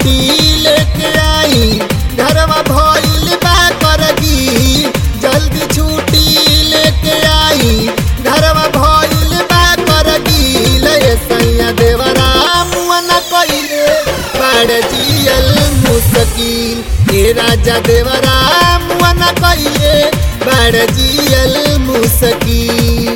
छुट्टी लेके आई घरवा भइल बा करगी जल्दी छुट्टी लेके आई घरवा भइल बा करगी ले सैया देवरा मुअना कइले बाड़ जियल मुश्किल ए राजा देवरा मुअना कइले बाड़ जियल मुश्किल।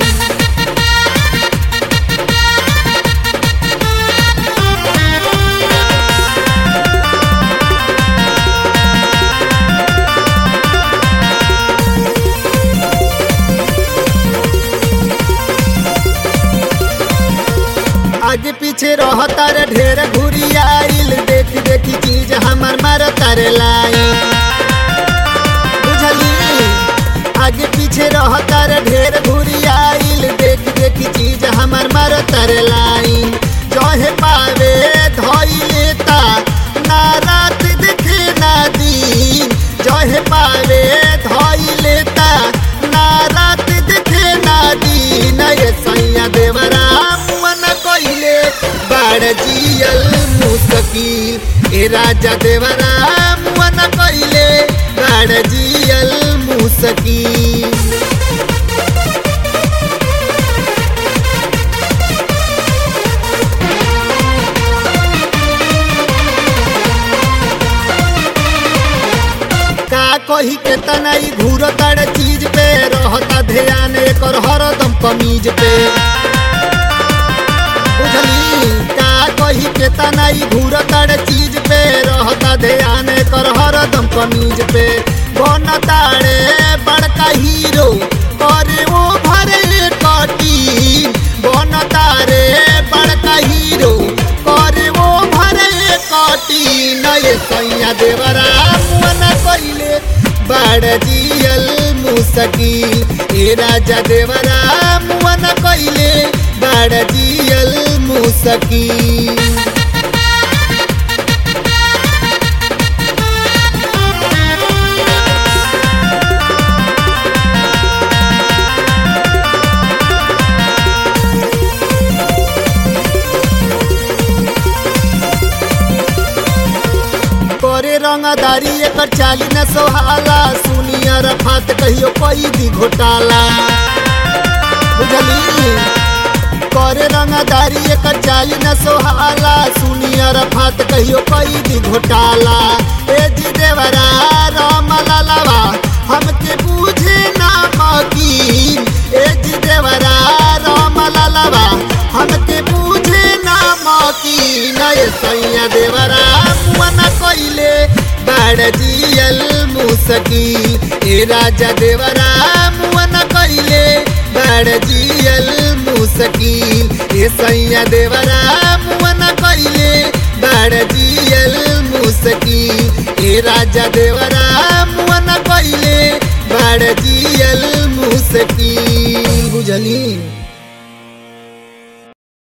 आगे पीछे रहता रे ढेर घुरियाइल देखी देखी चीज हमार मारता रे लाइन बुझली। आगे पीछे रहता रे ढेर घुरियाइल देखी देखी चीज हमार मारता रे लाइन जहे पावे धोई लेता ना रात दिखे ना दिन जहे पावे धोई लेता ना रात दिखे ना दिन ये सैया देवरा बाड़ जियल मुश्किल ए राजा देवरा मुअना कइले बाड़ जियल मुश्किल। का कही के तनाई घूरताड़ चीज पे रहता ध्यान एकर हरदम कमीज पे बुझली। का कही के तनाई घूरताड़ चीज पे रहता ध्यान कर हरदम कमीज पे बनताड़े बड़का हीरो करे वो भरे कटी बनतारे बड़का हीरो करे वो भरे कटी नए सैया देवरा मुअना कइले बाड़ जियल मुश्किल ए राजा देवरा मुअना कइले बाड़ जियल मुश्किल। करे रंगदारी एकर चाली न सोहाला सुनिया रफात कहियो कोई दी घोटाला बुझली। करे रंगदारी एकर चाली न सोहाला सुनिया रफात कहियो कोई दी घोटाला ए जी देवरा राम लालावा हमके बूझे ना मकीन ए जी देवरा राम लालावा हमके बूझे ना मकीन ए सैया देवरा मुअना कइले बाड़ जियल मुश्किल ए राजा देवरा मुअना कइले बाड़ जियल मुश्किल ए सैया देवरा मुअना कइले बाड़ जियल मुश्किल ए राजा देवरा मुअना कइले बाड़ जियल मुश्किल बुझली।